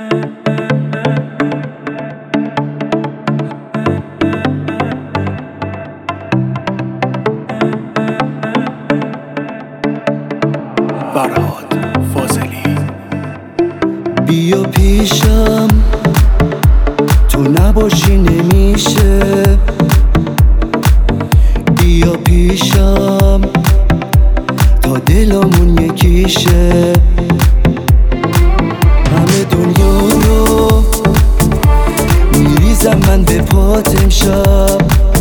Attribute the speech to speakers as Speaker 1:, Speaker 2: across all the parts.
Speaker 1: فرهاد فاضلی.
Speaker 2: بیا پیشم تو نباشی نمیشه، بیا پیشم تا دلمون یکیشه. همه دنیا رو میریزم من به پات امشب،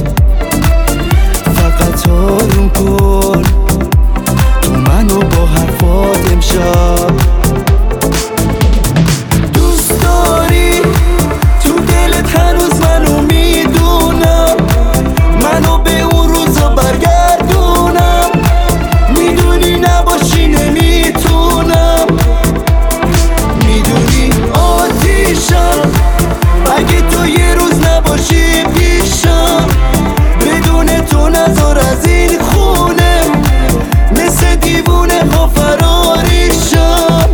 Speaker 2: فقط آروم کن تو منو با حرفات امشب. دوست داری تو دلت هنوز منو میدونم، منو به اون روزا برگردونم، میدونی نباشی نمیتونم، میدونی آتیشم اگه تو یه روز نباشی پیشم، بدون تو نذار از این خونه مثل دیوونه ها فراریشم.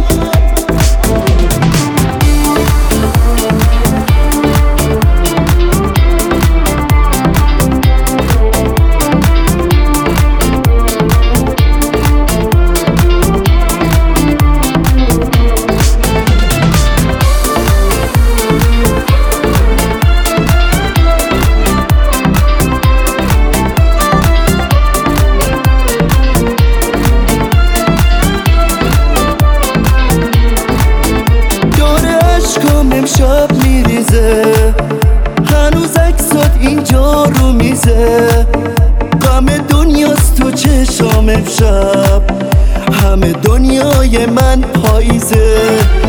Speaker 2: امشب میریزه هنوز عکسات اینجا رو میزه، غم دنیاست تو چشام امشب، همه دنیای من پاییزه.